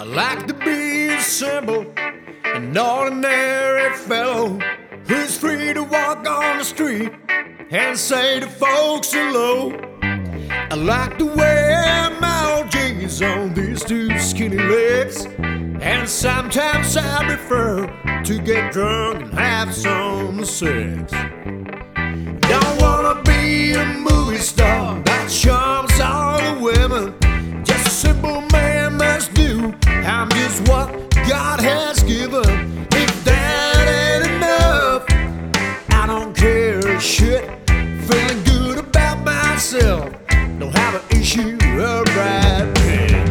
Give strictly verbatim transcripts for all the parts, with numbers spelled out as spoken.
I like to be a simple, an ordinary fellow who's free to walk on the street and say to folks hello. I like to wear my old jeans on these two skinny legs, and sometimes I prefer to get drunk and have some sex. Don't wanna be a movie star that charms all the women. Just a simple man must do. I'm just what God has given. If that ain't enough, I don't care a shit. Feeling good about myself, don't have an issue of right pen.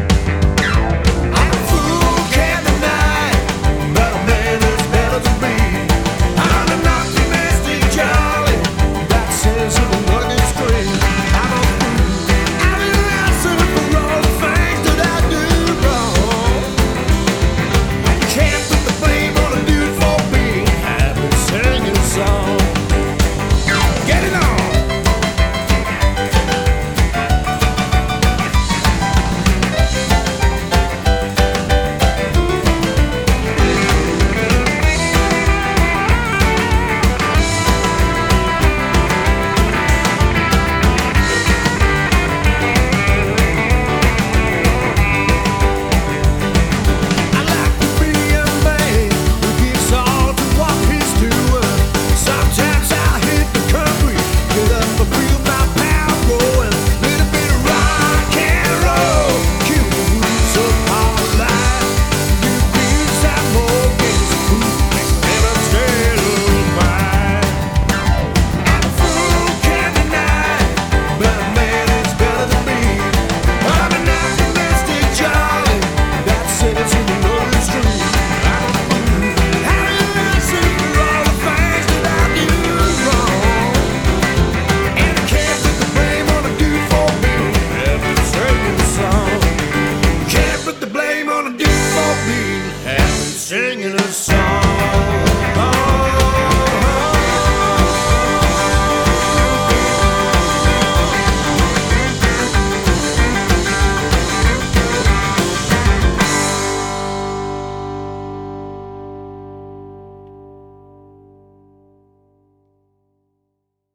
I'm a fool, can't deny, but a man is better than me. I'm an optimistic Charlie that says he'll work his string. I'm a fool, I'm an answer for all the things that I do wrong. You can't put the blame on a dude for being happy singing a song. Get it on! Singing a song.